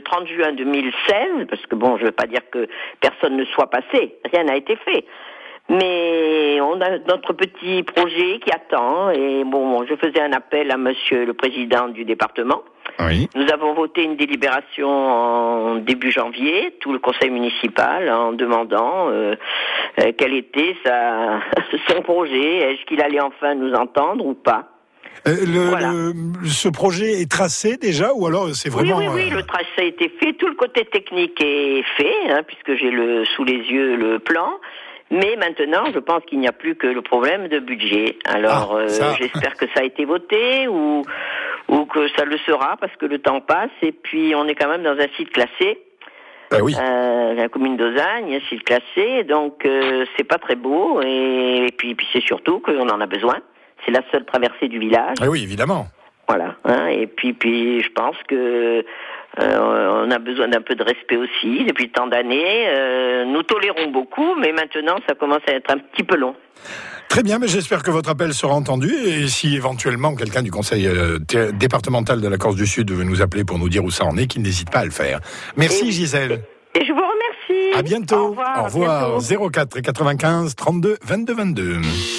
30 juin 2016, parce que bon, je veux pas dire que personne ne soit passé, rien n'a été fait. Mais on a notre petit projet qui attend, et bon, je faisais un appel à monsieur le président du département. Oui. Nous avons voté une délibération en début janvier, tout le conseil municipal, en demandant quel était son projet, est-ce qu'il allait enfin nous entendre ou pas. Voilà. Ce projet est tracé déjà, ou alors c'est vraiment... Oui, le tracé a été fait, tout le côté technique est fait, puisque j'ai sous les yeux le plan. Mais maintenant, je pense qu'il n'y a plus que le problème de budget. Alors, j'espère que ça a été voté ou que ça le sera, parce que le temps passe. Et puis, on est quand même dans un site classé. Oui. La commune d'Auzagne, un site classé. Donc, c'est pas très beau. Et puis c'est surtout qu'on en a besoin. C'est la seule traversée du village. Ah oui, évidemment. Voilà. Et puis, je pense que on a besoin d'un peu de respect aussi. Depuis tant d'années, nous tolérons beaucoup, mais maintenant, ça commence à être un petit peu long. Très bien, mais j'espère que votre appel sera entendu. Et si éventuellement quelqu'un du conseil départemental de la Corse du Sud veut nous appeler pour nous dire où ça en est, qu'il n'hésite pas à le faire. Merci Gisèle. Et je vous remercie. À bientôt. Au revoir. 04 95 32 22 22.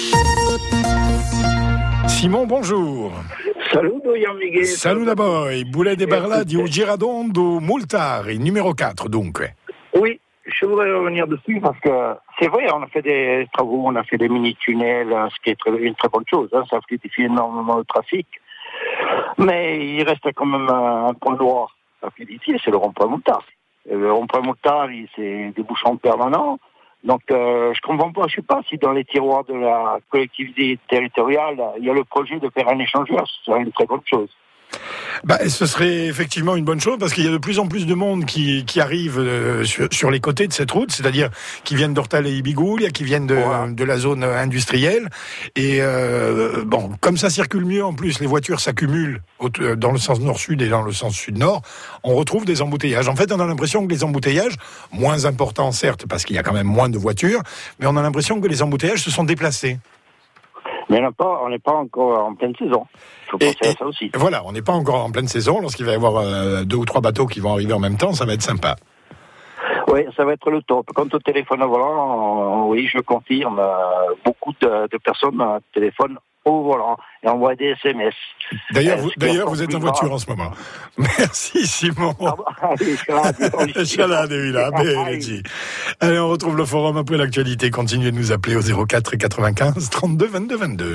Simon, bonjour. Salut, Jan Miguel. Salut d'abord. Boulet de Berla di Giradondo Multari, numéro 4 donc. Oui, je voudrais revenir dessus parce que c'est vrai, on a fait des travaux, on a fait des mini-tunnels, ce qui est une très bonne chose, ça fluidifie énormément le trafic. Mais il reste quand même un point noir à fluidifier, c'est le rond-point Moutard. Le rond-point Moutard, c'est des bouchons permanents. Donc, je comprends pas, je sais pas si dans les tiroirs de la collectivité territoriale, il y a le projet de faire un échangeur, ce serait une très bonne chose. Ce serait effectivement une bonne chose parce qu'il y a de plus en plus de monde qui arrive sur les côtés de cette route, c'est-à-dire qui viennent d'Ortal et Ibigoulia, qui viennent de la zone industrielle. Et comme ça circule mieux en plus, les voitures s'accumulent dans le sens nord-sud et dans le sens sud-nord, on retrouve des embouteillages. En fait, on a l'impression que les embouteillages, moins importants certes, parce qu'il y a quand même moins de voitures, mais on a l'impression que les embouteillages se sont déplacés. Mais on n'est pas encore en pleine saison. Il faut penser à ça aussi. Voilà, on n'est pas encore en pleine saison. Lorsqu'il va y avoir 2 ou 3 bateaux qui vont arriver en même temps, ça va être sympa. Oui, ça va être le top. Quant au téléphone au volant, oui, je confirme, beaucoup de personnes téléphonent au volant et envoient des SMS. D'ailleurs, vous êtes en voiture en ce moment. Merci Simon. Allez, on retrouve le forum après l'actualité. Continuez de nous appeler au 04 95 32 22 22.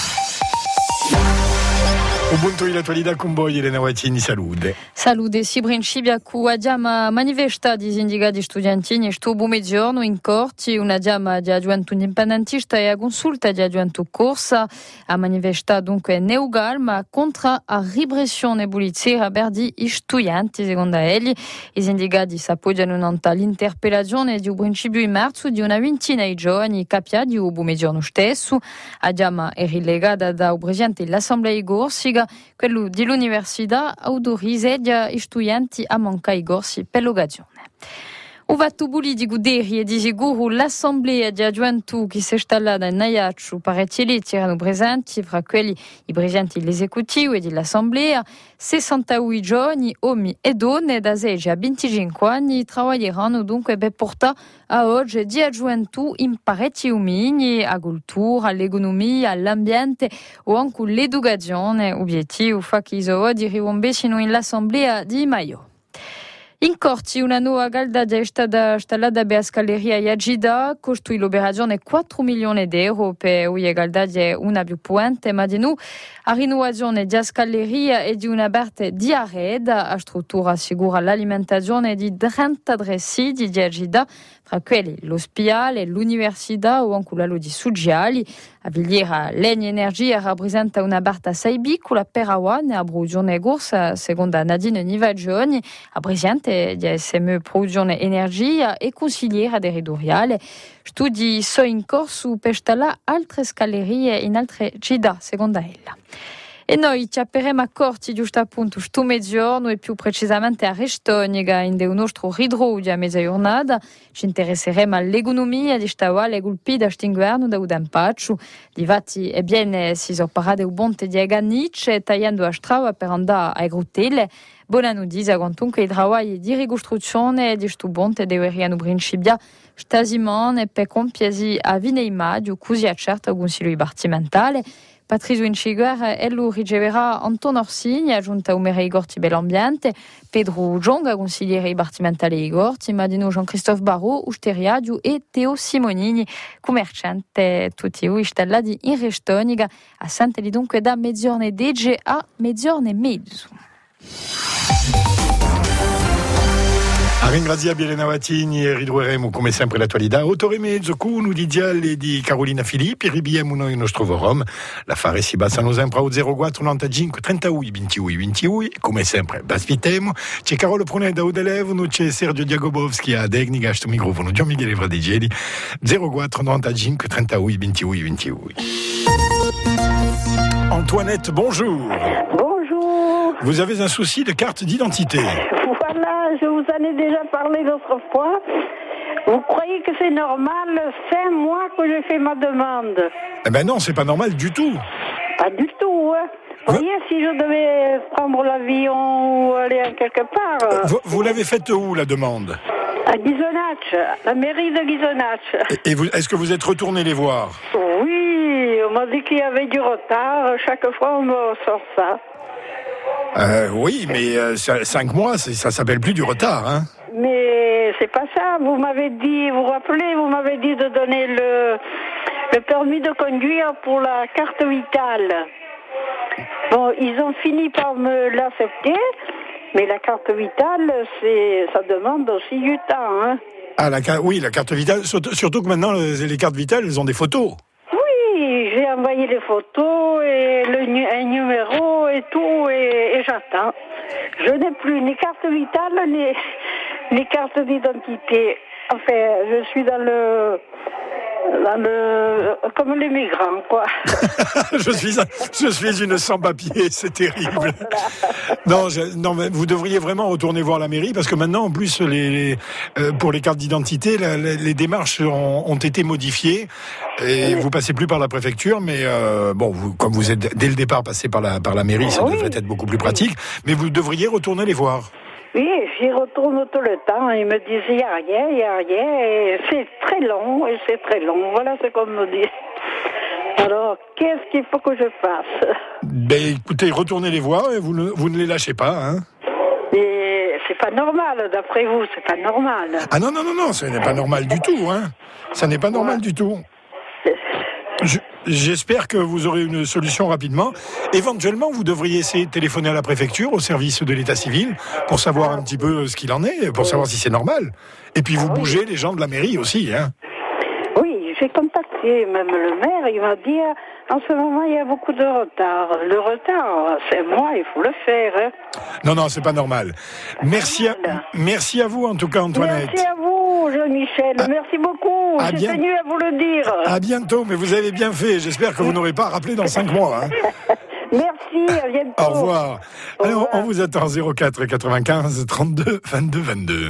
Ubuntu e l'attualità con voi, Elena Guattini, salute. Salute, si principiacu abbiamo manifestato di sindicati studentini sto pomeriggio in corti, una chiama di gioventù indipendentista e a consulta di gioventù corsa, a manifestato dunque neugalma contro la repressione polizia per gli studenti, secondo egli. I sindicati s'appoggiano all'interpellazione di un principio in marzo di una ventina di giovani capiati o pomeriggio stesso. La chiama è rilegata da un presidente dell'Assemblea di Corsica, quello dell'università autorizza gli studenti a mancare i corsi per l'occasione. O fatto politico deri e di sicuro l'assemblea di gioventù che si è installata in Ajaccio, parecchi eletti erano presenti, fra quelli i presidenti dell'esecutivo e dell'assemblea, 61 giovani, uomini e donne da 16 a 25 anni lavoreranno dunque per portare a oggi di gioventù in parecchi domini, a cultura, all'economia, all'ambiente o anche l'educazione, obiettivo fa che i giovani ribombessino in l'assemblea di maio. In corti una nuova galdagia è stata installata per la scaleria Iagida, costui l'operazione 4 milioni di euro per una galdagia una più puente, ma di nu la rinnovazione della scaleria e di una parte di arreda, la struttura assicura l'alimentazione di 33 siti di Iagida, fra quelli l'ospedale, l'università o anche la lodi sociali. A Vigliera l'Egna Energia rappresenta una barta assai piccola per Awan e a Brugione Gorsa, secondo Nadine Nivagioni, a presidente di SME Produzione Energia e consigliera territoriale. Studi sono in corso per installare altre scalerie in altre città, secondo ella. E noi ci apperemo a corti giusto appunto sto mezzogiorno e più precisamente a Restoniga in un nostro ridrodia a mezza giornata. Ci interesseremo all'economia di questa le colpita a stinguerno da Udempaccio. Difatti è bene si sono parate un ponte di Aganice tagliando a strada per andare a Grutele. Buona notizia quantunque i lavori di ricostruzione di questo ponte devono principiare stasimone per compiasi a Vineimaggio, così accerta il Consiglio Dipartimentale. Patrizio Inciguer lo riceverà Antonio Orsini, aggiunta Umere Igorti Bell'Ambiente, Pedro Gionga, consigliere dipartimentale Igorti, Madino Jean-Christophe Barrault, Usteriadio e Teo Simonini, commerciante tutti installati in Restoniga, a Sant'Eli dunque da mezzogiorno dege a mezzogiorno e mezzo. A ringraziare Elena Vattini e ridurremo come sempre l'attualità 8 e mezzo con l'udiziale di Carolina Filippi, ribiamo noi il nostro forum, l'affare si basano sempre a 04 95 31 28 28 come sempre baspitiamo, c'è Carolo Pruneda o telefono, c'è Sergio Diagobowski a tecnica a questo microfono, Gian Michele Fradigeli 04 95 31 28 28. Antoinette, bonjour. Bonjour. Vous avez un souci de carte d'identité. Voilà, je vous en ai déjà parlé l'autre fois. Vous croyez que c'est normal 5 mois que j'ai fait ma demande? Eh ben non, c'est pas normal du tout. Pas du tout, hein. Vous voyez, si je devais prendre l'avion ou aller quelque part... Vous l'avez faite où, la demande? À Ghisonaccia, la mairie de Ghisonaccia. Et est-ce que vous êtes retourné les voir? Oui, on m'a dit qu'il y avait du retard. Chaque fois, on me sort ça. Oui, mais 5 mois, ça s'appelle plus du retard, hein. Mais c'est pas ça. Vous m'avez dit, vous vous rappelez, vous m'avez dit de donner le permis de conduire pour la carte vitale. Bon, ils ont fini par me l'accepter, mais la carte vitale, ça demande aussi du temps, hein. Ah, oui, la carte vitale, surtout que maintenant, les cartes vitales, elles ont des photos. Oui, j'ai envoyé les photos et un numéro et tout, et j'attends. Je n'ai plus ni carte vitale, ni carte d'identité. Enfin, je suis dans le comme les migrants, quoi. je suis une sans-papier, c'est terrible. Non, mais vous devriez vraiment retourner voir la mairie, parce que maintenant, en plus, pour les cartes d'identité, les démarches ont été modifiées, et vous passez plus par la préfecture, mais comme vous êtes dès le départ passé par la mairie, ça devrait être beaucoup plus pratique, mais vous devriez retourner les voir. Oui, j'y retourne tout le temps. Ils me disent, il n'y a rien, et c'est très long. Voilà ce qu'on me dit. Alors, qu'est-ce qu'il faut que je fasse? Ben, écoutez, retournez les voir et vous ne les lâchez pas, hein. Et c'est pas normal, d'après vous, c'est pas normal. Ah non, ce n'est pas normal du tout, hein. Ça n'est pas normal du tout. J'espère que vous aurez une solution rapidement. Éventuellement, vous devriez essayer de téléphoner à la préfecture, au service de l'état civil, pour savoir un petit peu ce qu'il en est, pour savoir si c'est normal. Et puis vous bougez les gens de la mairie aussi, hein. Oui, j'ai contacté même le maire, il m'a dit, en ce moment, il y a beaucoup de retard. Le retard, c'est moi, il faut le faire, hein. Non, c'est pas normal. Merci à vous, en tout cas, Antoinette. Merci à vous, Jean-Michel. Merci beaucoup. J'ai tenu à vous le dire. À bientôt, mais vous avez bien fait. J'espère que vous n'aurez pas rappelé dans 5 mois, hein. Merci, à bientôt. Au revoir. Alors, on vous attend 04 95 32 22 22.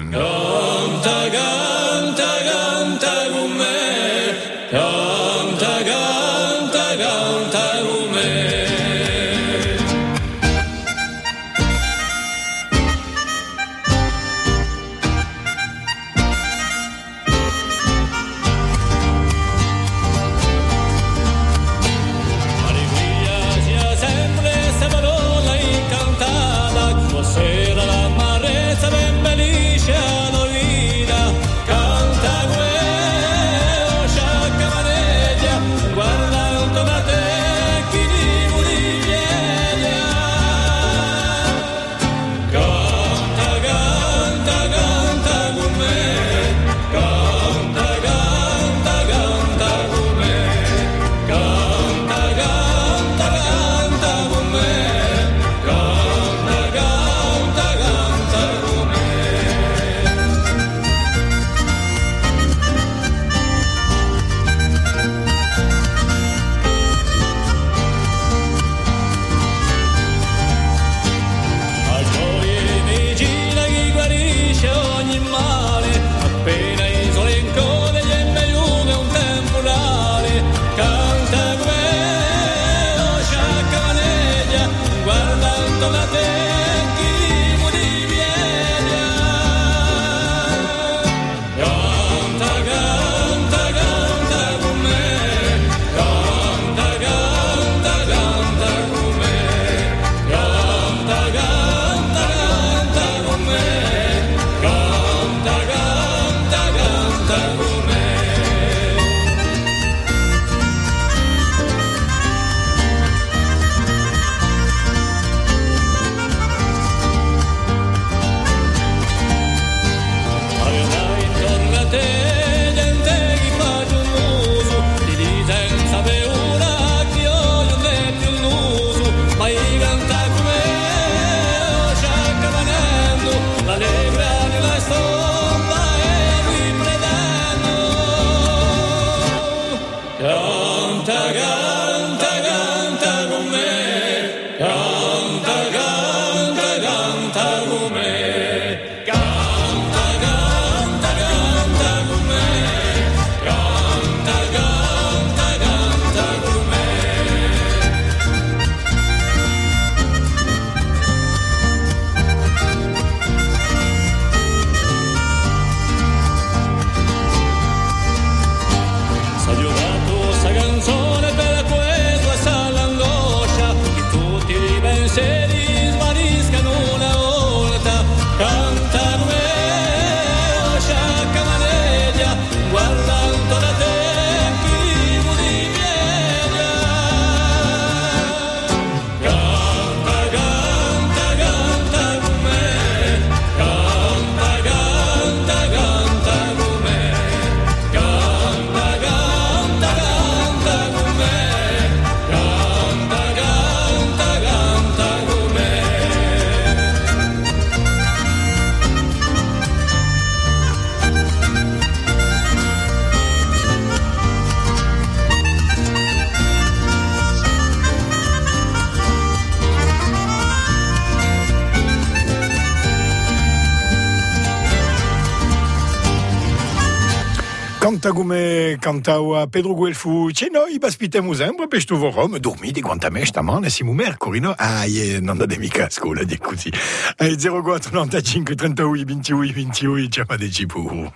Cantau a Pedro Guelfu, noi baspitemo sempre per sto Roma, dormite quanta me stamane, siamo mercoledì, non da mica a scuola, di così. 04 95 31 28 28, chiamateci pure.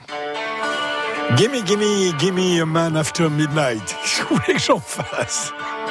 Gimme a man after midnight. Qu'est-ce que vous voulez que j'en fasse?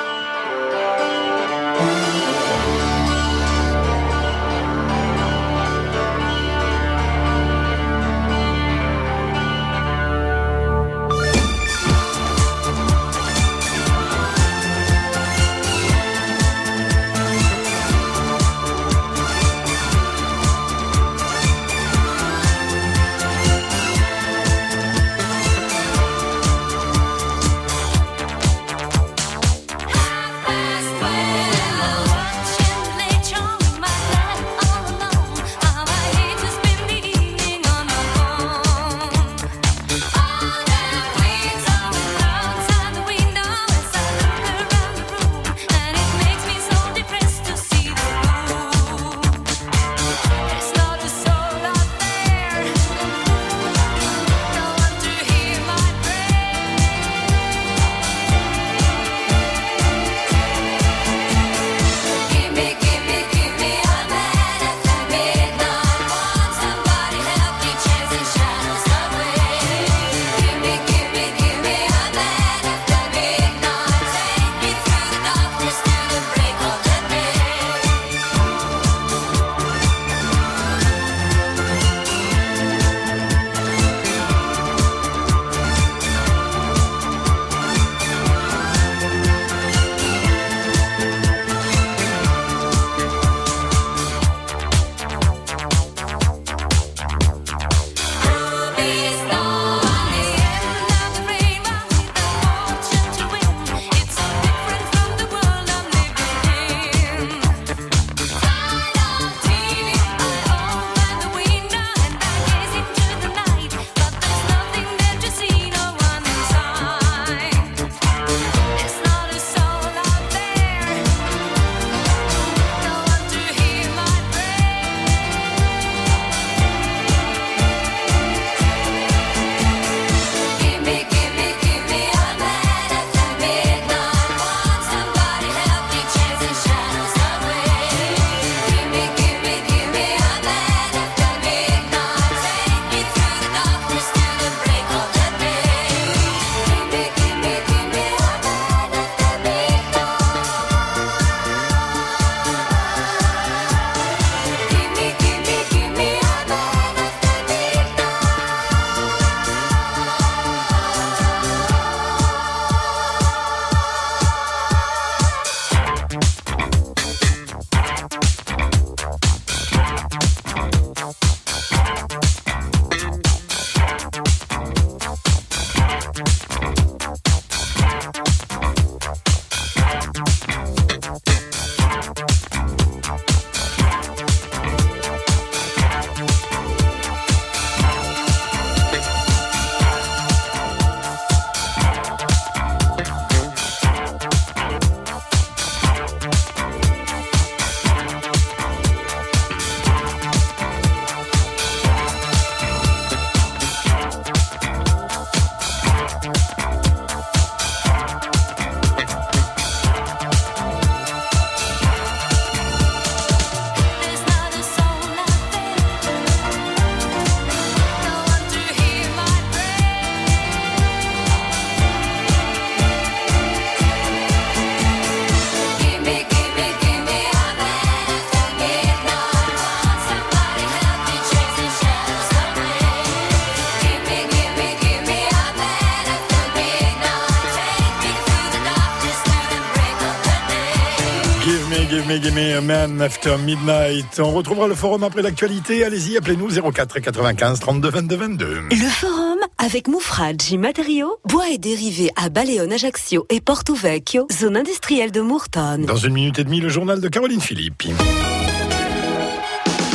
Give me a man after midnight. On retrouvera le forum après l'actualité. Allez-y, appelez-nous 04 95 32 22 22. Le forum avec Mufraggi Matériaux, bois et dérivés à Baleone, Ajaccio et Porto Vecchio, zone industrielle de Murton. Dans 1 minute et demie, le journal de Caroline Philippe. Les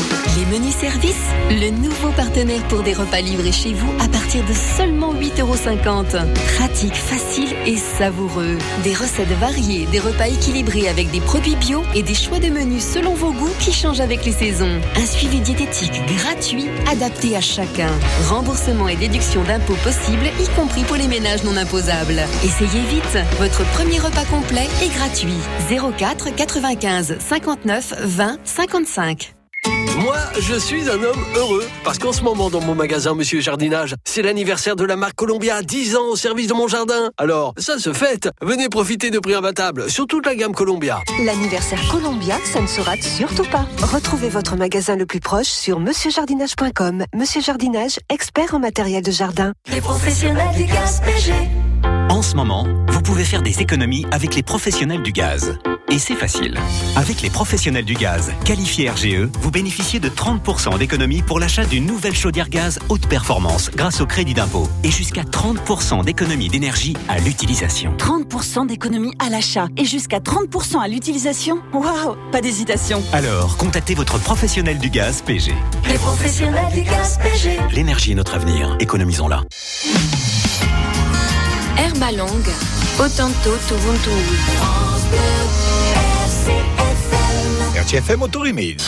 Menu Service, le nouveau partenaire pour des repas livrés chez vous à partir de seulement 8,50 €. Pratique, facile et savoureux. Des recettes variées, des repas équilibrés avec des produits bio et des choix de menus selon vos goûts qui changent avec les saisons. Un suivi diététique gratuit, adapté à chacun. Remboursement et déduction d'impôts possibles, y compris pour les ménages non imposables. Essayez vite, votre premier repas complet est gratuit. 04 95 59 20 55. Moi, je suis un homme heureux, parce qu'en ce moment, dans mon magasin Monsieur Jardinage, c'est l'anniversaire de la marque Columbia, 10 ans au service de mon jardin. Alors, ça se fête. Venez profiter de prix imbattables sur toute la gamme Columbia. L'anniversaire Columbia, ça ne se rate surtout pas. Retrouvez votre magasin le plus proche sur monsieurjardinage.com. Monsieur Jardinage, expert en matériel de jardin. Les professionnels du gaz PG. En ce moment, vous pouvez faire des économies avec les professionnels du gaz. Et c'est facile. Avec les professionnels du gaz qualifiés RGE, vous bénéficiez de 30% d'économie pour l'achat d'une nouvelle chaudière gaz haute performance grâce au crédit d'impôt. Et jusqu'à 30% d'économie d'énergie à l'utilisation. 30% d'économie à l'achat et jusqu'à 30% à l'utilisation. Waouh, pas d'hésitation. Alors, contactez votre professionnel du gaz PG. Les professionnels du gaz PG. L'énergie est notre avenir. Économisons-la. Herbalang, Otanto Tubuntu. RTFM Autorimés.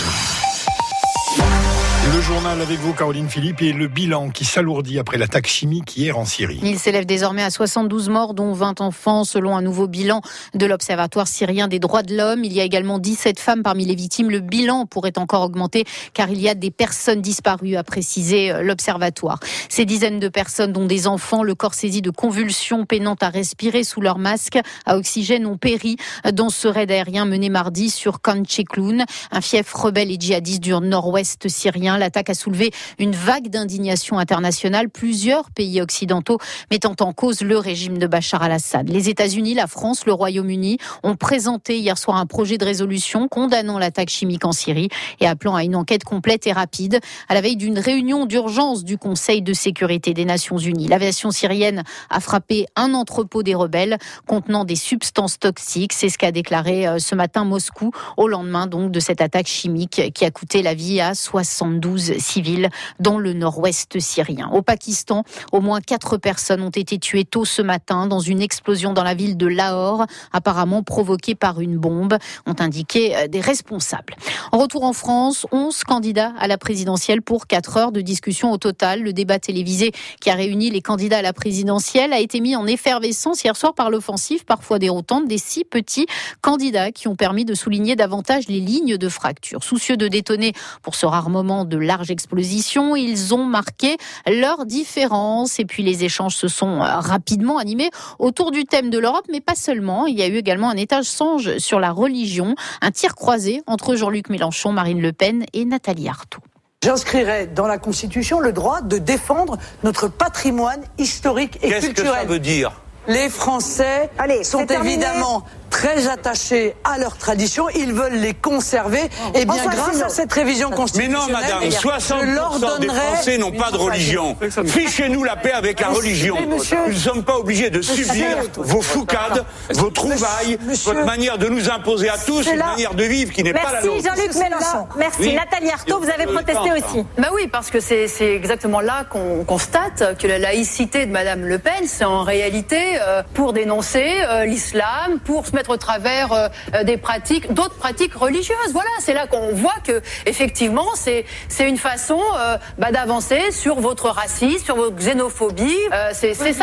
Le journal avec vous, Caroline Philippe, et le bilan qui s'alourdit après l'attaque chimique hier en Syrie. Il s'élève désormais à 72 morts, dont 20 enfants, selon un nouveau bilan de l'Observatoire syrien des droits de l'homme. Il y a également 17 femmes parmi les victimes. Le bilan pourrait encore augmenter, car il y a des personnes disparues, a précisé l'Observatoire. Ces dizaines de personnes, dont des enfants, le corps saisi de convulsions, peinant à respirer sous leur masque à oxygène, ont péri dans ce raid aérien mené mardi sur Khan Cheikhoun, un fief rebelle et djihadiste du nord-ouest syrien. L'attaque a soulevé une vague d'indignation internationale. Plusieurs pays occidentaux mettant en cause le régime de Bachar al-Assad. Les États-Unis, la France, le Royaume-Uni ont présenté hier soir un projet de résolution condamnant l'attaque chimique en Syrie et appelant à une enquête complète et rapide à la veille d'une réunion d'urgence du Conseil de sécurité des Nations Unies. L'aviation syrienne a frappé un entrepôt des rebelles contenant des substances toxiques. C'est ce qu'a déclaré ce matin Moscou au lendemain donc de cette attaque chimique qui a coûté la vie à 72 civils dans le nord-ouest syrien. Au Pakistan, au moins 4 personnes ont été tuées tôt ce matin dans une explosion dans la ville de Lahore, apparemment provoquée par une bombe, ont indiqué des responsables. En retour en France, 11 candidats à la présidentielle pour 4 heures de discussion au total. Le débat télévisé qui a réuni les candidats à la présidentielle a été mis en effervescence hier soir par l'offensive, parfois déroutante, des 6 petits candidats qui ont permis de souligner davantage les lignes de fracture. Soucieux de détonner pour ce rare moment de large exposition, ils ont marqué leurs différences et puis les échanges se sont rapidement animés autour du thème de l'Europe, mais pas seulement. Il y a eu également un échange sur la religion, un tir croisé entre Jean-Luc Mélenchon, Marine Le Pen et Nathalie Arthaud. J'inscrirai dans la Constitution le droit de défendre notre patrimoine historique et culturel. Qu'est-ce que ça veut dire ? Les Français sont évidemment très attachés à leurs traditions, ils veulent les conserver. Et bien grâce à cette révision constitutionnelle, mais non madame, 60% des Français n'ont pas de religion. Fichez-nous la paix avec la religion. Nous ne sommes pas obligés de subir vos foucades, vos trouvailles, votre manière de nous imposer à tous une manière de vivre qui n'est pas la nôtre. Merci Jean-Luc Mélenchon. Merci. Nathalie Arthaud, vous avez protesté aussi. Bah oui, parce que c'est exactement là qu'on constate que la laïcité de Madame Le Pen, c'est en réalité pour dénoncer l'islam, pour se mettre au travers d'autres pratiques religieuses. Voilà, c'est là qu'on voit que effectivement c'est une façon d'avancer sur votre racisme, sur votre xénophobie. C'est ça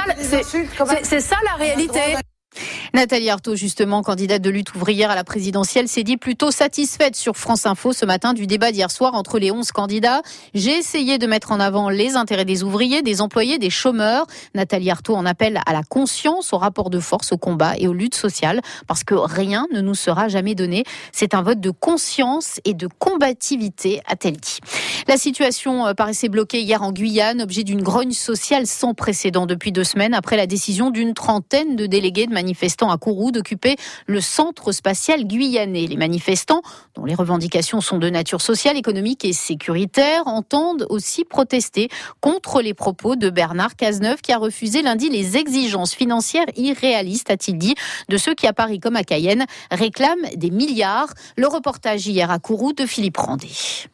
la réalité. Nathalie Arthaud, justement, candidate de lutte ouvrière à la présidentielle, s'est dit plutôt satisfaite sur France Info ce matin du débat d'hier soir entre les 11 candidats. J'ai essayé de mettre en avant les intérêts des ouvriers, des employés, des chômeurs. Nathalie Arthaud en appelle à la conscience, au rapport de force, au combat et aux luttes sociales, parce que rien ne nous sera jamais donné. C'est un vote de conscience et de combativité, a-t-elle dit. La situation paraissait bloquée hier en Guyane, objet d'une grogne sociale sans précédent depuis 2 semaines, après la décision d'une trentaine de délégués de manifestants à Kourou d'occuper le centre spatial guyanais. Les manifestants, dont les revendications sont de nature sociale, économique et sécuritaire, entendent aussi protester contre les propos de Bernard Cazeneuve, qui a refusé lundi les exigences financières irréalistes, a-t-il dit, de ceux qui à Paris comme à Cayenne réclament des milliards. Le reportage hier à Kourou de Philippe Randé.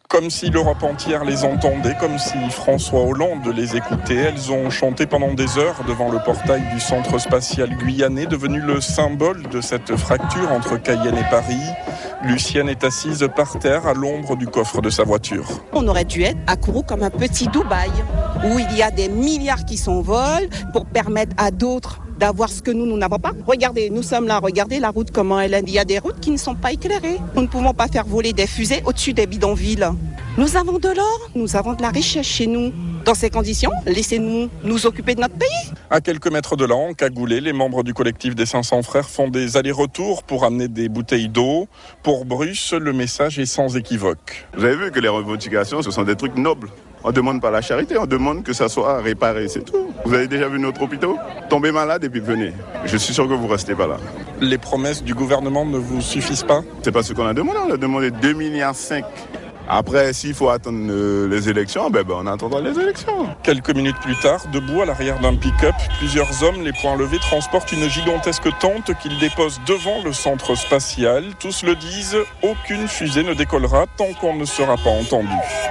Comme si l'Europe entière les entendait, comme si François Hollande les écoutait. Elles ont chanté pendant des heures devant le portail du centre spatial guyanais, devenu le symbole de cette fracture entre Cayenne et Paris. Lucienne est assise par terre à l'ombre du coffre de sa voiture. On aurait dû être à Kourou comme un petit Dubaï, où il y a des milliards qui s'envolent pour permettre à d'autres d'avoir ce que nous n'avons pas. Regardez, nous sommes là, regardez la route comment elle est. Il y a des routes qui ne sont pas éclairées. Nous ne pouvons pas faire voler des fusées au-dessus des bidonvilles. Nous avons de l'or, nous avons de la richesse chez nous. Dans ces conditions, laissez-nous nous occuper de notre pays. À quelques mètres de là, en cagoulé, les membres du collectif des 500 frères font des allers-retours pour amener des bouteilles d'eau. Pour Bruce, le message est sans équivoque. Vous avez vu que les revendications, ce sont des trucs nobles. On ne demande pas la charité, on demande que ça soit réparé, c'est tout. Vous avez déjà vu notre hôpital ? Tombez malade et puis venez. Je suis sûr que vous ne restez pas là. Les promesses du gouvernement ne vous suffisent pas ? C'est pas ce qu'on a demandé, on a demandé 2,5 milliards. Après, s'il faut attendre les élections, on attendra les élections. Quelques minutes plus tard, debout à l'arrière d'un pick-up, plusieurs hommes, les poings levés, transportent une gigantesque tente qu'ils déposent devant le centre spatial. Tous le disent, aucune fusée ne décollera tant qu'on ne sera pas entendu.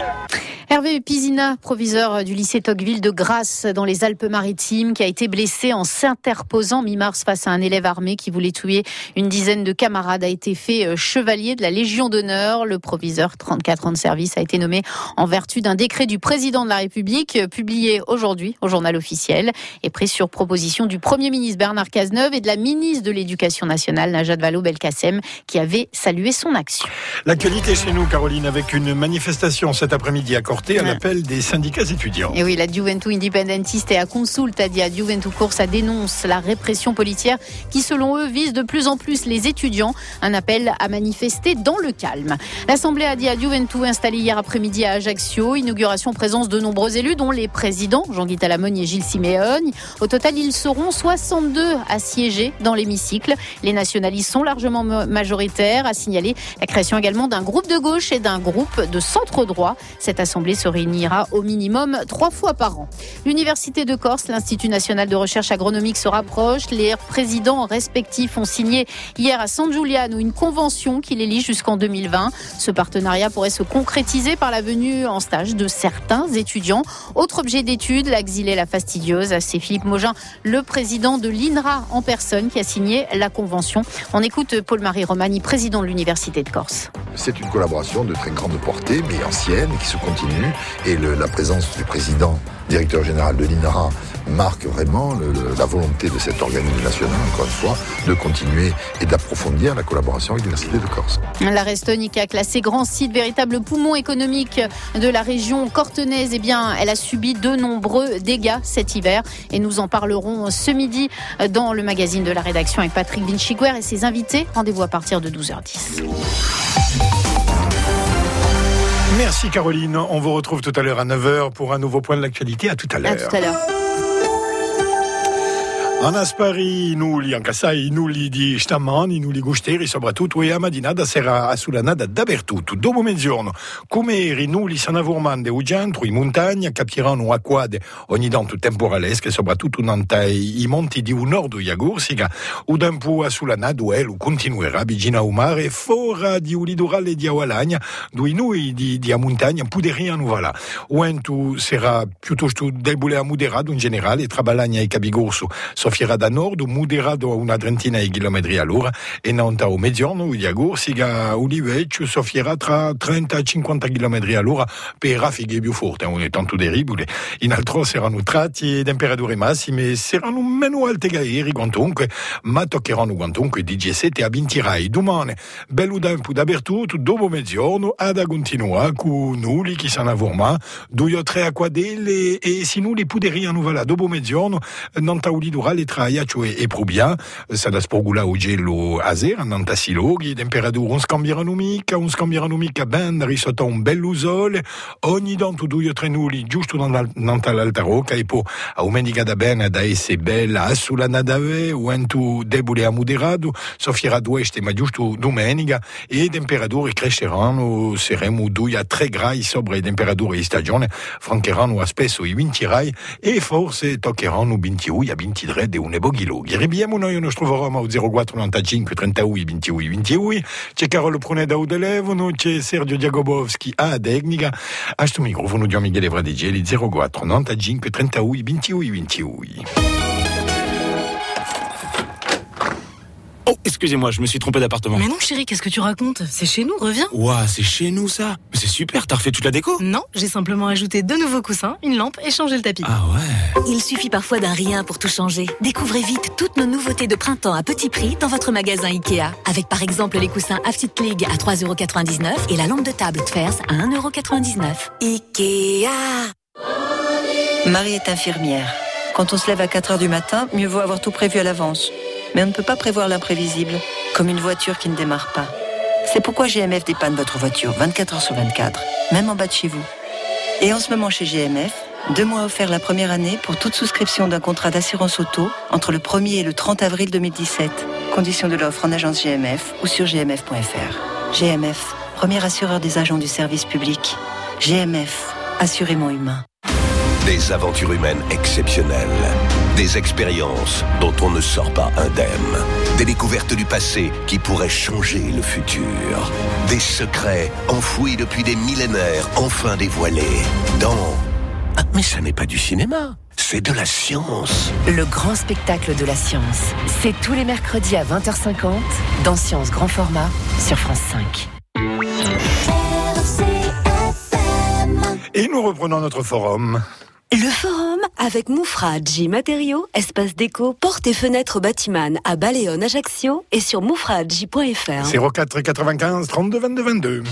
Hervé Pizina, proviseur du lycée Tocqueville de Grasse dans les Alpes-Maritimes, qui a été blessé en s'interposant mi-mars face à un élève armé qui voulait tuer une dizaine de camarades, a été fait chevalier de la Légion d'honneur. Le proviseur, 34 ans de service, a été nommé en vertu d'un décret du président de la République, publié aujourd'hui au journal officiel et pris sur proposition du Premier ministre Bernard Cazeneuve et de la ministre de l'Éducation nationale, Najat Vallaud-Belkacem, qui avait salué son action. L'actualité chez nous, Caroline, avec une manifestation cet après-midi à Corté à l'appel des syndicats étudiants. Et oui, la Juventud Independentiste et à Consulta di Juventud Corsa dénonce la répression policière qui, selon eux, vise de plus en plus les étudiants. Un appel à manifester dans le calme. L'Assemblée a dit à Juventud installée hier après-midi à Ajaccio. Inauguration présence de nombreux élus, dont les présidents Jean-Guy Talamogne et Gilles Siméone. Au total, ils seront 62 à siéger dans l'hémicycle. Les nationalistes sont largement majoritaires. À signaler la création également d'un groupe de gauche et d'un groupe de centre droit. Cette assemblée se réunira au minimum 3 fois par an. L'Université de Corse, l'Institut national de recherche agronomique se rapproche. Les présidents respectifs ont signé hier à San Giuliano une convention qui les lie jusqu'en 2020. Ce partenariat pourrait se concrétiser par la venue en stage de certains étudiants. Autre objet d'étude, la xylée la fastidieuse. C'est Philippe Mogin, le président de l'INRA en personne, qui a signé la convention. On écoute Paul-Marie Romani, président de l'Université de Corse. C'est une collaboration de très grande portée, mais ancienne, qui se continue. Et la présence du président, directeur général de l'INRA, marque vraiment la volonté de cet organisme national, encore une fois, de continuer et d'approfondir la collaboration avec l'Université de Corse. La Restonica, classée grand site, véritable poumon économique de la région cortenaise, elle a subi de nombreux dégâts cet hiver. Et nous en parlerons ce midi dans le magazine de la rédaction avec Patrick Vinciguer et ses invités. Rendez-vous à partir de 12h10. Merci Caroline, on vous retrouve tout à l'heure à 9h pour un nouveau point de l'actualité. À tout à l'heure. À tout à l'heure. En Aspari, nuli anche sai, nuli di stamani, nuli gusteri, soprattutto e a mattinata sarà sull'anada dappertutto. Dopo mezzogiorno, come eri nuli sanavurmande o centro, in montagna, capiranno acquade ogni tanto temporalesche, soprattutto i monti di un nord di Agursica, o da un po' sull'anada o continuerà vicino al mare, fora di un litorale di Awalagna, dove noi di a montagna poderiamo voilà. O vento sarà piuttosto debole a moderato in generale, tra Balagna e Capigorso, soffierà da nord, moderato a una trentina di chilometri all'ora, e Nanta o mezzogiorno di Agursica Olivecchio soffierà tra 30 e 50 km all'ora per raffiche più forti, non è tanto terribile. In altro saranno tratti e temperature massime saranno meno alte che ieri quantunque, ma toccheranno quantunque di 17 a 20 gradi. Domani bello tempo dappertutto, dopo mezzogiorno ad continuare con nulli che sanno vorma, 2 o 3 acquadelle e si nulli poderiano voilà dopo mezzogiorno Nanta o litorale tra Ajaccio e Probia, sarà sporgula o gelo a zero, Nanta si loghi, temperature non scambieranno mica ben risotto un bello sole, ogni tanto 2 o 3 nulli giusto Nanta l'alta rocca e poi a domenica da bene da essere bella sulla nadave, vento debole a moderato, soffierà d'oeste ma giusto domenica e temperature cresceranno, saremo 2 a 3 gradi sopra le temperature di stagione, francheranno a spesso i 20 gradi e forse toccheranno 21 a 23 de Unebogiloghi. Ribiamo noi uno strovoroma al 0495 32 28 28. C'è Carolo Pruneda au telefono, c'è Sergio Diagobowski a tecnica. A sto microfono di Michele Vradigeli 0495 32 28 28. Oh, excusez-moi, je me suis trompé d'appartement. Mais non, chérie, qu'est-ce que tu racontes? C'est chez nous, reviens. Ouah, c'est chez nous, ça. Mais c'est super, t'as refait toute la déco? Non, j'ai simplement ajouté 2 nouveaux coussins, une lampe et changé le tapis. Ah ouais. Il suffit parfois d'un rien pour tout changer. Découvrez vite toutes nos nouveautés de printemps à petit prix dans votre magasin Ikea. Avec par exemple les coussins Aftit League à 3,99€ et la lampe de table Tfers à 1,99€. Ikea. Marie est infirmière. Quand on se lève à 4h du matin, mieux vaut avoir tout prévu à l'avance. Mais on ne peut pas prévoir l'imprévisible, comme une voiture qui ne démarre pas. C'est pourquoi GMF dépanne votre voiture 24h/24, même en bas de chez vous. Et en ce moment chez GMF, 2 mois offerts la première année pour toute souscription d'un contrat d'assurance auto entre le 1er et le 30 avril 2017. Conditions de l'offre en agence GMF ou sur gmf.fr. GMF, premier assureur des agents du service public. GMF, assurément humain. Des aventures humaines exceptionnelles. Des expériences dont on ne sort pas indemne. Des découvertes du passé qui pourraient changer le futur. Des secrets enfouis depuis des millénaires, enfin dévoilés. Dans... Ah, mais ça n'est pas du cinéma, c'est de la science. Le grand spectacle de la science. C'est tous les mercredis à 20h50 dans Science Grand Format sur France 5. Et nous reprenons notre forum. Le forum avec Moufradji Matériaux, espace déco, portes et fenêtres bâtiment à Baleone, Ajaccio et sur moufradji.fr. 04 95 32 22 22.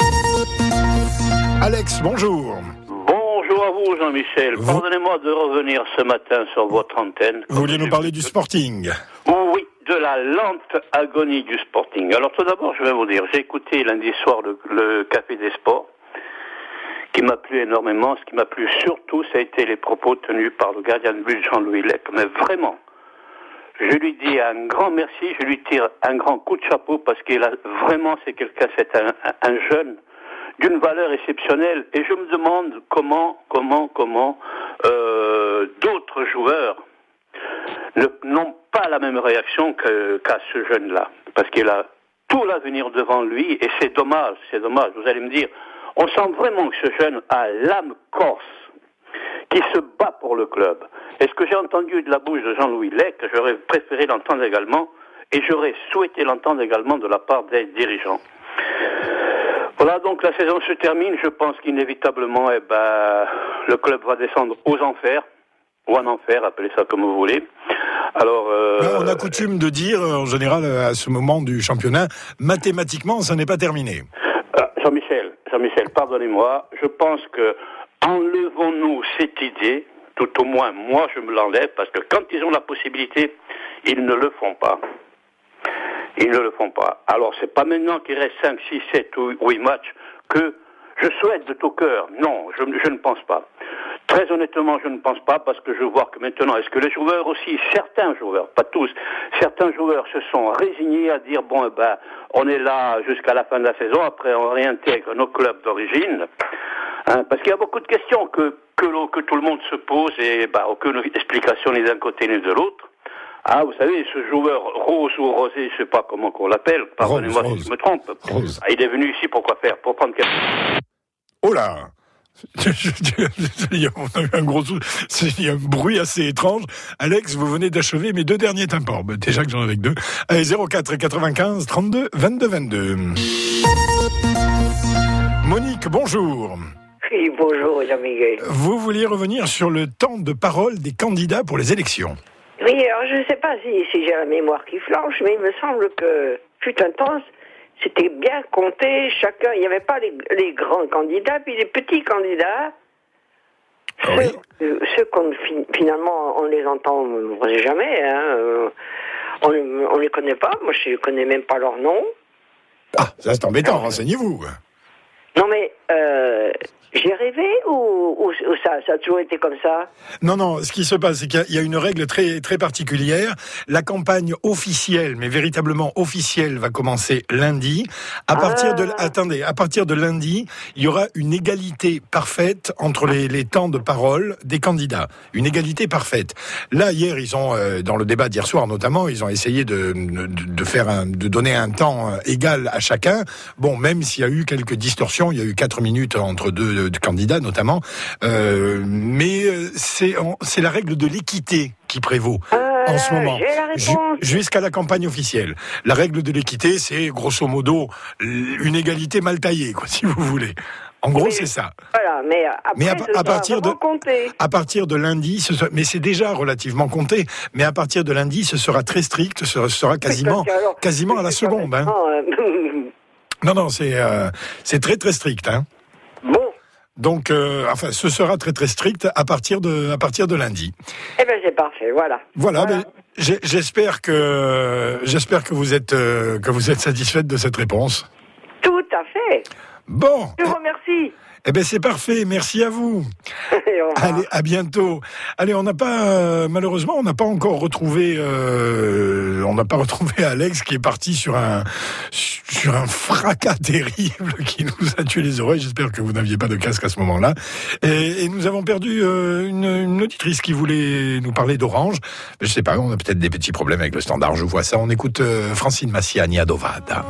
Alex, bonjour. Bonjour à vous Jean-Michel. Pardonnez-moi de revenir ce matin sur votre antenne. Vous vouliez nous parler du Sporting? Oui, de la lente agonie du Sporting. Alors tout d'abord, je vais vous dire, j'ai écouté lundi soir le Café des Sports, qui m'a plu énormément. Ce qui m'a plu surtout, ça a été les propos tenus par le gardien de but Jean-Louis Lec. Mais vraiment, je lui dis un grand merci, je lui tire un grand coup de chapeau parce qu'il a vraiment, c'est quelqu'un, c'est un jeune d'une valeur exceptionnelle. Et je me demande comment d'autres joueurs n'ont pas la même réaction qu'à ce jeune-là. Parce qu'il a tout l'avenir devant lui et c'est dommage. Vous allez me dire, on sent vraiment que ce jeune a l'âme corse, qui se bat pour le club. Et ce que j'ai entendu de la bouche de Jean-Louis Lec, j'aurais préféré l'entendre également, et j'aurais souhaité l'entendre également de la part des dirigeants. Voilà, donc la saison se termine, je pense qu'inévitablement, le club va descendre aux enfers, ou en enfer, appelez ça comme vous voulez. Alors, on a coutume de dire, en général, à ce moment du championnat, mathématiquement, ça n'est pas terminé. Jean-Michel, pardonnez-moi, je pense que enlevons-nous cette idée, tout au moins moi je me l'enlève, parce que quand ils ont la possibilité, ils ne le font pas. Alors c'est pas maintenant qu'il reste 5, 6, 7 ou 8 matchs que je souhaite de tout cœur. Non, je ne pense pas. Très honnêtement, je ne pense pas, parce que je vois que maintenant, est-ce que les joueurs aussi, certains joueurs, pas tous, certains joueurs se sont résignés à dire, on est là jusqu'à la fin de la saison, après on réintègre nos clubs d'origine, parce qu'il y a beaucoup de questions que tout le monde se pose et aucune explication ni d'un côté ni de l'autre. Ah, vous savez, ce joueur Rose ou Rosé, je sais pas comment qu'on l'appelle, pardonnez-moi si je me trompe. Il est venu ici pour quoi faire? Pour prendre quelque chose. Oh là! Il y a un bruit assez étrange. Alex, vous venez d'achever mes 2 derniers tympans. Déjà que j'en avais que 2. Allez, 04 95 32 22 22. Monique, bonjour. Oui, bonjour, Jean-Miguel. Vous vouliez revenir sur le temps de parole des candidats pour les élections. Oui, alors je ne sais pas si j'ai la mémoire qui flanche, mais il me semble que fut un temps, c'était bien compté, chacun, il n'y avait pas les grands candidats, puis les petits candidats, ceux qu'on finalement on les entend jamais, on les connaît pas, moi je ne connais même pas leur nom. Ah, ça c'est embêtant, renseignez-vous. Non mais, j'ai rêvé ou ça a toujours été comme ça? Non, ce qui se passe, c'est qu'il y a une règle très, très particulière. La campagne officielle, mais véritablement officielle, va commencer lundi. À partir de lundi, il y aura une égalité parfaite entre les temps de parole des candidats. Une égalité parfaite. Là, hier, ils ont, dans le débat d'hier soir notamment, ils ont essayé de donner un temps égal à chacun. Bon, même s'il y a eu quelques distorsions, il y a eu 4 minutes entre deux candidats notamment, mais c'est la règle de l'équité qui prévaut en ce moment, jusqu'à la campagne officielle. La règle de l'équité, c'est grosso modo une égalité mal taillée, quoi, si vous voulez. En gros, c'est ça. Voilà, mais à partir de lundi, mais c'est déjà relativement compté. Mais à partir de lundi, ce sera très strict, ce sera quasiment à la seconde. Hein. Non, c'est très très strict. Hein. Donc, ce sera très très strict à partir de lundi. Eh ben, c'est parfait, voilà. Voilà. Ben, j'espère que vous êtes satisfaite de cette réponse. Tout à fait. Bon. Je vous remercie. Eh ben, c'est parfait. Merci à vous. Allez, à bientôt. Allez, malheureusement, on n'a pas encore retrouvé, Alex, qui est parti sur un fracas terrible qui nous a tué les oreilles. J'espère que vous n'aviez pas de casque à ce moment-là. Et nous avons perdu une auditrice qui voulait nous parler d'Orange. Je sais pas, on a peut-être des petits problèmes avec le standard. Je vois ça. On écoute Francine Massiani à Dovada.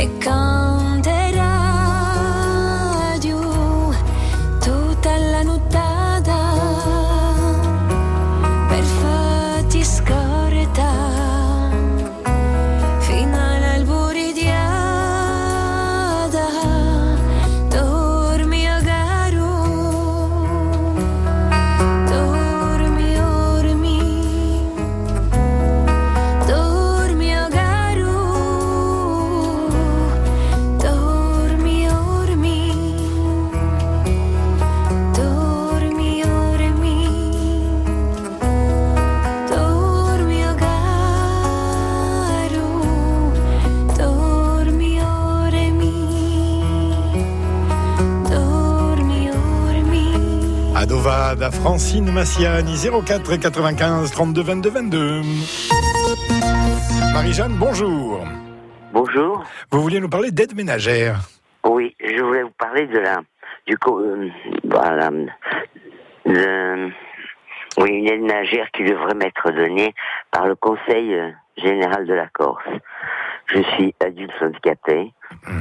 e canterà tutta la nottata per farti scordare fino all'alburidiata. Dormi a caro, dormi, dormi, dormi a caro, dormi, dormi, dormi, dormi, dormi a caro, dormi, dormi, dormi. Adova da Francine Massiani, 04 95 32 22 22. Marie-Jeanne, bonjour. Bonjour. Vous vouliez nous parler d'aide ménagère? Oui, je voulais vous parler de une aide ménagère qui devrait m'être donnée par le Conseil général de la Corse. Je suis adulte handicapé.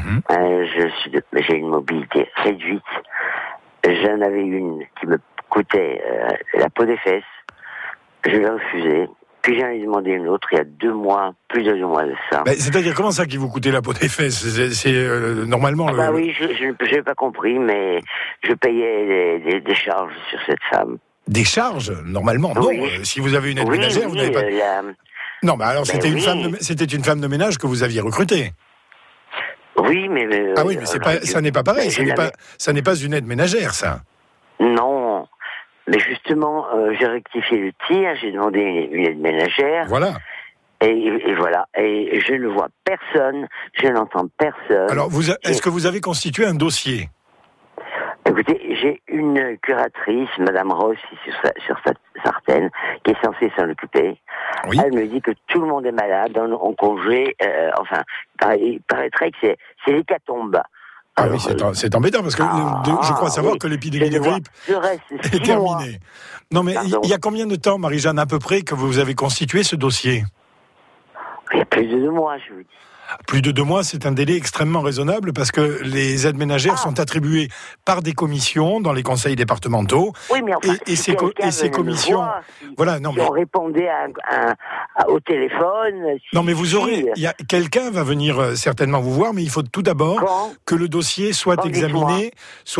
J'ai une mobilité réduite. J'en avais une qui me coûtait la peau des fesses. Je l'ai refusée. Puis j'en ai demandé une autre il y a 2 mois, plus de 2 mois de ça. C'est-à-dire, comment ça qui vous coûtait la peau des fesses? C'est normalement... Oui, je n'ai pas compris, mais je payais des charges sur cette femme. Des charges? Normalement, non. Oui. Si vous avez une aide ménagère, vous n'avez pas... Non, mais alors c'était une femme de ménage que vous aviez recrutée. Oui, mais... ah oui, mais ça n'est pas pareil. Ça n'est pas une aide ménagère, ça. Non. Mais justement, j'ai rectifié le tir, j'ai demandé une aide ménagère. Voilà. Et voilà. Et je ne vois personne, je n'entends personne. Alors, est-ce que vous avez constitué un dossier? Écoutez, j'ai une curatrice, Madame Ross, sur Sartène, qui est censée s'en occuper. Oui. Elle me dit que tout le monde est malade, en congé. Il paraîtrait que c'est l'hécatombe. Ah oui, c'est embêtant, parce que je crois savoir que l'épidémie de grippe est terminée. Non, mais il y a combien de temps, Marie-Jeanne, à peu près, que vous avez constitué ce dossier? Il y a plus de 2 mois, je vous dis. Plus de 2 mois, c'est un délai extrêmement raisonnable parce que les aides ménagères sont attribuées par des commissions dans les conseils départementaux. Oui, mais enfin, et ces commissions, on répondait au téléphone. Non, mais vous aurez, quelqu'un va venir certainement vous voir, mais il faut tout d'abord que le dossier soit examiné,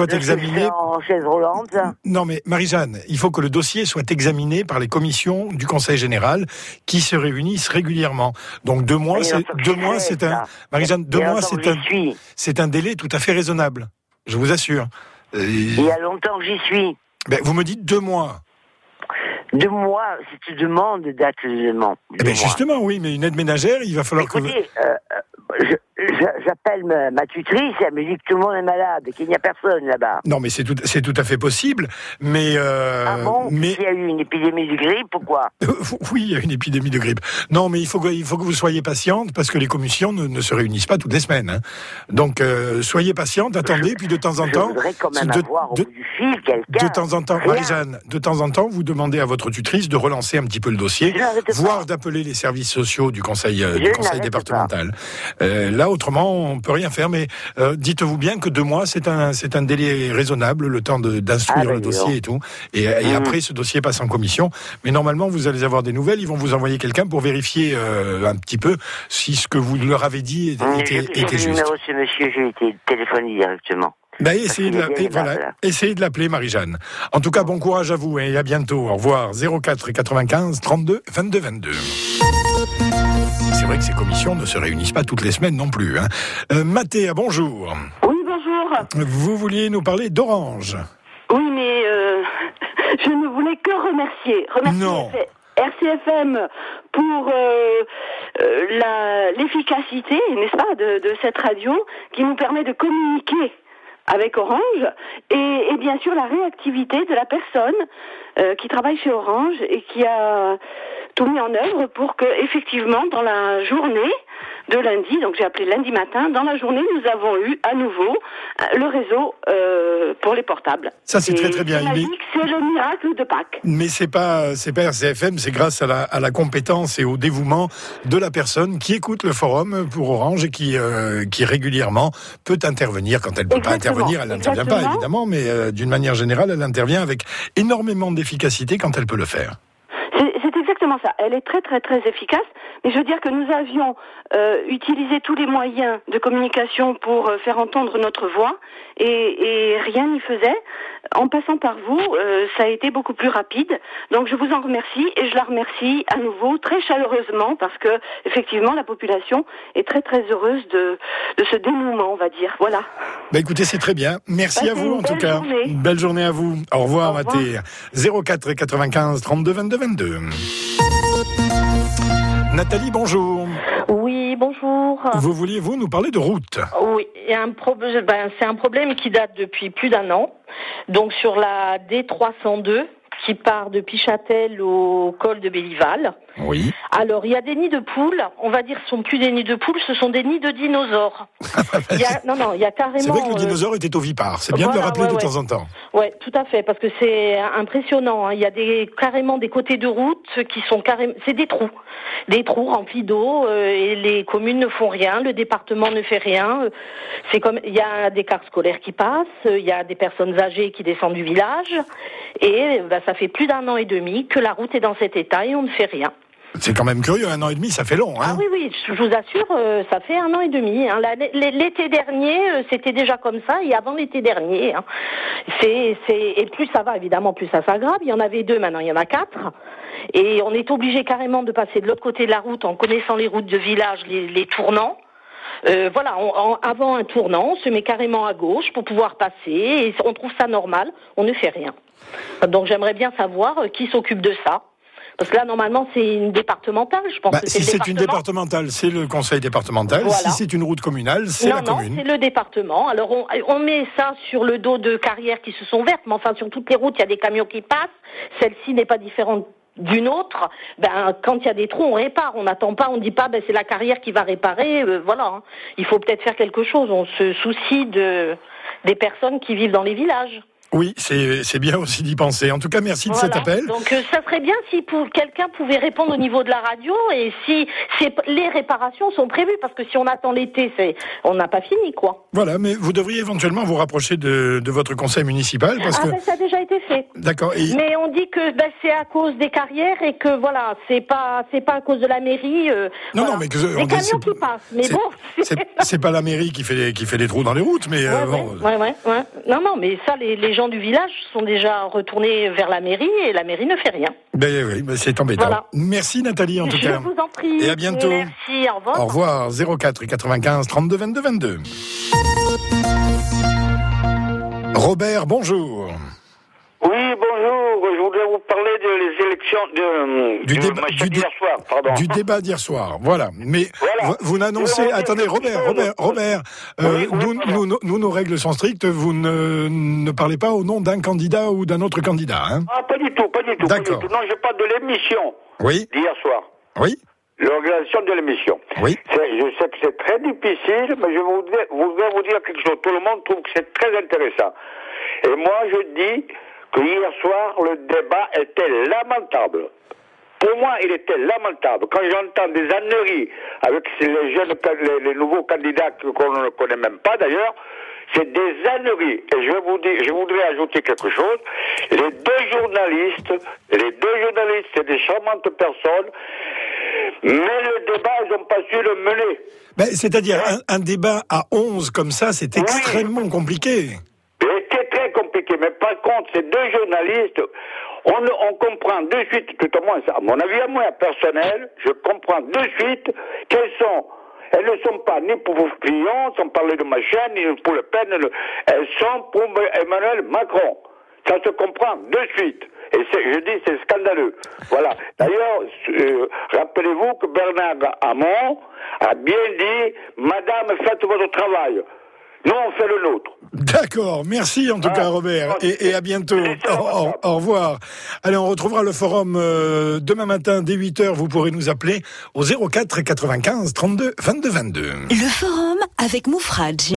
en chaise roulante. Non, mais Marie-Jeanne, il faut que le dossier soit examiné par les commissions du Conseil général qui se réunissent régulièrement. Donc 2 mois, Marie-Jeanne, 2 mois, c'est un délai tout à fait raisonnable. Je vous assure. Il y a longtemps que j'y suis. Vous me dites 2 mois. 2 mois, si tu demandes, date de demande. Justement, oui, mais une aide ménagère, il va falloir j'appelle ma tutrice, elle me dit que tout le monde est malade, qu'il n'y a personne là-bas. Non, mais c'est tout à fait possible, mais... Il y a eu une épidémie de grippe ou quoi? Oui, il y a une épidémie de grippe. Non, mais il faut que vous soyez patiente, parce que les commissions ne se réunissent pas toutes les semaines. Hein. Donc, soyez patiente, attendez, puis de temps en temps... Je voudrais quand même avoir au bout du fil quelqu'un... De temps en temps, Marie-Jeanne, de temps en temps, vous demandez à votre tutrice de relancer un petit peu le dossier, voire d'appeler les services sociaux du conseil départemental. Là, autrement, on peut rien faire, mais dites-vous bien que 2 mois, c'est un délai raisonnable, le temps d'instruire le dossier et tout. Et après, ce dossier passe en commission. Mais normalement, vous allez avoir des nouvelles. Ils vont vous envoyer quelqu'un pour vérifier un petit peu si ce que vous leur avez dit était juste. J'ai le numéro de ce monsieur, j'ai été téléphoné directement. Essayez de l'appeler, Marie-Jeanne. En tout cas, bon courage à vous et à bientôt. Au revoir. 04 95 32 22 22. C'est vrai que ces commissions ne se réunissent pas toutes les semaines non plus. Hein. Mathéa, bonjour. Oui, bonjour. Vous vouliez nous parler d'Orange. Oui, mais je ne voulais que remercier RCFM pour l'efficacité, n'est-ce pas, de cette radio qui nous permet de communiquer avec Orange et bien sûr la réactivité de la personne qui travaille chez Orange et qui a tout mis en œuvre pour que effectivement dans la journée de lundi, donc j'ai appelé lundi matin. Dans la journée, nous avons eu à nouveau le réseau pour les portables. Ça, c'est très très bien. C'est magique, c'est le miracle de Pâques. Mais c'est pas RCFM, c'est grâce à la compétence et au dévouement de la personne qui écoute le forum pour Orange et qui régulièrement peut intervenir. Quand elle ne peut pas intervenir, elle n'intervient pas évidemment, mais d'une manière générale, elle intervient avec énormément d'efficacité quand elle peut le faire. C'est exactement ça. Elle est très très très efficace. Mais je veux dire que nous avions utilisé tous les moyens de communication pour faire entendre notre voix et rien n'y faisait. En passant par vous, ça a été beaucoup plus rapide. Donc je vous en remercie et je la remercie à nouveau très chaleureusement parce que effectivement la population est très très heureuse de ce dénouement, on va dire. Voilà. Bah écoutez, c'est très bien. Merci à vous en tout cas. Une belle journée à vous. Au revoir, Mathé. 04 95 32 22 22. Nathalie, bonjour. Oui, bonjour. Vous vouliez, nous parler de route? Oui, il y a c'est un problème qui date depuis plus d'un an. Donc sur la D302, qui part de Pichâtel au col de Bellival. Oui. Alors, il y a des nids de poules. On va dire que ce ne sont plus des nids de poules, ce sont des nids de dinosaures. Il y a carrément... C'est vrai que le dinosaure était ovipare. C'est bien de le rappeler de temps en temps. Oui, tout à fait, parce que c'est impressionnant. Hein. Il y a carrément des côtés de route qui sont carrément... C'est des trous remplis d'eau, et les communes ne font rien, le département ne fait rien. Il y a des cars scolaires qui passent, il y a des personnes âgées qui descendent du village, et ça fait plus d'un an et demi que la route est dans cet état et on ne fait rien. C'est quand même curieux, 1 an et demi, ça fait long. Hein. Ah oui, je vous assure, ça fait 1 an et demi. Hein. L'été dernier, c'était déjà comme ça, et avant l'été dernier. Hein. Et plus ça va, évidemment, plus ça s'aggrave. Il y en avait 2, maintenant il y en a 4. Et on est obligé carrément de passer de l'autre côté de la route en connaissant les routes de village, les tournants. Avant un tournant, on se met carrément à gauche pour pouvoir passer, et on trouve ça normal, on ne fait rien. Donc j'aimerais bien savoir qui s'occupe de ça. Parce que là, normalement, c'est une départementale, je pense. Si c'est une départementale, c'est le conseil départemental. Voilà. Si c'est une route communale, c'est la commune. Non, c'est le département. Alors, on met ça sur le dos de carrières qui se sont vertes, mais enfin, sur toutes les routes, il y a des camions qui passent. Celle-ci n'est pas différente d'une autre. Quand il y a des trous, on répare. On n'attend pas, on ne dit pas, c'est la carrière qui va réparer. Voilà. Hein. Il faut peut-être faire quelque chose. On se soucie des personnes qui vivent dans les villages. Oui, c'est bien aussi d'y penser. En tout cas, merci de cet appel. Donc, ça serait bien si quelqu'un pouvait répondre au niveau de la radio et si les réparations sont prévues, parce que si on attend l'été, on n'a pas fini, quoi. Voilà, mais vous devriez éventuellement vous rapprocher de votre conseil municipal, parce que... ça a déjà été fait. D'accord. Mais on dit que c'est à cause des carrières et que voilà, c'est pas à cause de la mairie. Non, mais les camions qui passent. Mais bon, c'est pas la mairie qui fait des trous dans les routes, mais ouais. Non, mais ça, les gens du village sont déjà retournés vers la mairie et la mairie ne fait rien. Oui, c'est embêtant. Voilà. Merci Nathalie en tout cas. Je vous en prie. Et à bientôt. Merci, au revoir. Au revoir. 04 95 32 22 22. Robert, bonjour. Oui, bonjour. Je voudrais vous parler des élections d'hier soir. Pardon. Du débat d'hier soir. Voilà. Mais vous n'annoncez... Attendez, Robert. Nous, nos règles sont strictes. Vous ne parlez pas au nom d'un candidat ou d'un autre candidat. Hein? Ah, pas du tout. D'accord. Non, je parle de l'émission. Oui. D'hier soir. Oui. L'organisation de l'émission. Oui. Je sais que c'est très difficile, mais je voudrais vous dire quelque chose. Tout le monde trouve que c'est très intéressant. Et moi, je dis que hier soir, le débat était lamentable. Pour moi, il était lamentable. Quand j'entends des âneries avec les nouveaux candidats qu'on ne connaît même pas d'ailleurs, c'est des âneries. Et je voudrais ajouter quelque chose. Les deux journalistes, c'est des charmantes personnes, mais le débat, ils n'ont pas su le mener. C'est-à-dire, un débat à 11 comme ça, c'est extrêmement compliqué. C'était très compliqué, mais par contre, ces deux journalistes, on comprend de suite, tout au moins, à mon avis à moi personnel, je comprends de suite qu'elles sont. Elles ne sont pas ni pour Fillon, sans parler de machin, ni pour Le Pen, elles sont pour Emmanuel Macron. Ça se comprend de suite. Et je dis, c'est scandaleux. Voilà. D'ailleurs, rappelez-vous que Bernard Hamon a bien dit, Madame, faites votre travail. Nous, on fait le nôtre. D'accord, merci en tout cas Robert, et à bientôt. Au revoir. Allez, on retrouvera le forum demain matin dès 8h. Vous pourrez nous appeler au 04 95 32 22 22. Le forum avec Moufradj.